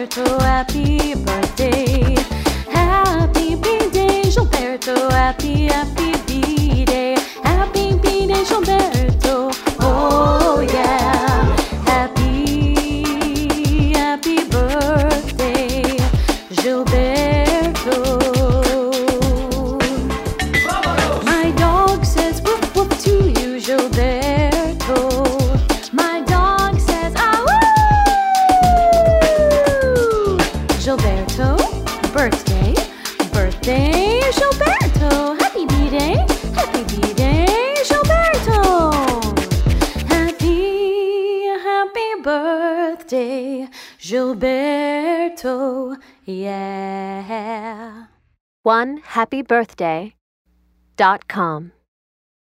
Gilberto, happy birthday. Happy B-Day, Gilberto, happy B-Day. Happy B-Day, Gilberto, oh yeah. Happy birthday, Gilberto. My dog says woof woof to you, Gilberto. My dog says ah woo. Gilberto, birthday, Gilberto. Happy B-Day, Gilberto. Happy birthday, Gilberto, yeah. OneHappyBirthday.com